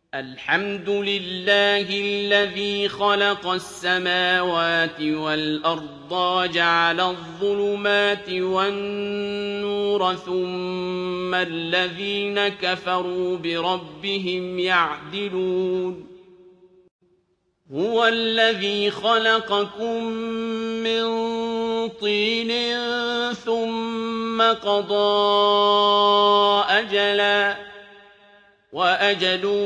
الحمد لله الذي خلق السماوات والأرض وجعل الظلمات والنور ثم الذين كفروا بربهم يعدلون هو الذي خلقكم من طين ثم قضى أجلا وأجل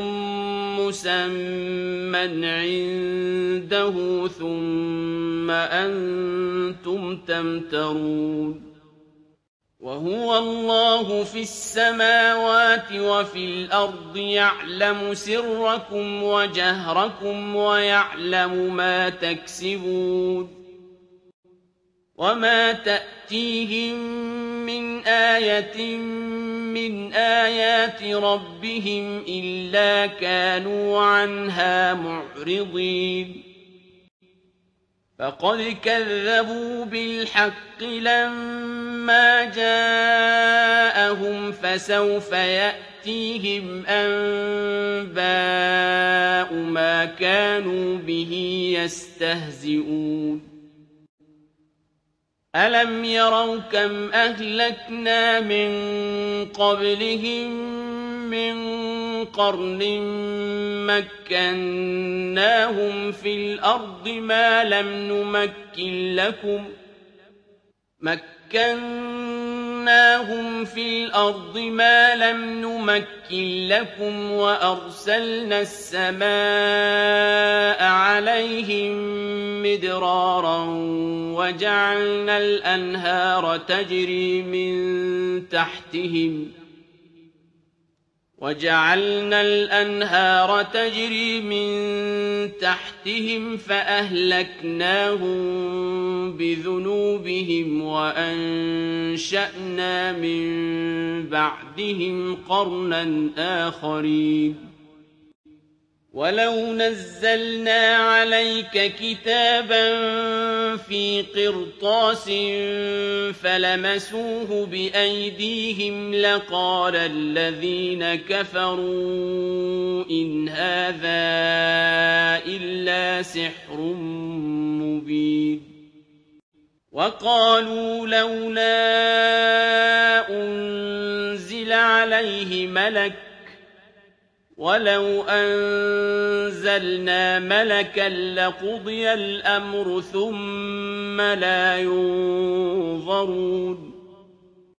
مسمى عنده ثم أنتم تمترون وهو الله في السماوات وفي الأرض يعلم سركم وجهركم ويعلم ما تكسبون وما تأتيهم من آية من آيات ربهم إلا كانوا عنها معرضين فقد كذبوا بالحق لما جاءهم فسوف يأتيهم أنباء ما كانوا به يستهزئون ألم يروا كم أهلكنا من قبلهم من قرن مكناهم في الأرض ما لم نمكن لكم وأرسلنا السماء عليهم مدرارا وجعلنا الأنهار تجري من تحتهم فأهلكناهم بذنوبهم وأنشأنا من بعدهم قرنا آخرين ولو نزلنا عليك كتابا في قرطاس فلمسوه بأيديهم لقال الذين كفروا إن هذا إلا سحر مبين وقالوا لولا أنزل عليه ملك ولو أنزلنا ملكا لقضي الأمر ثم لا ينظرون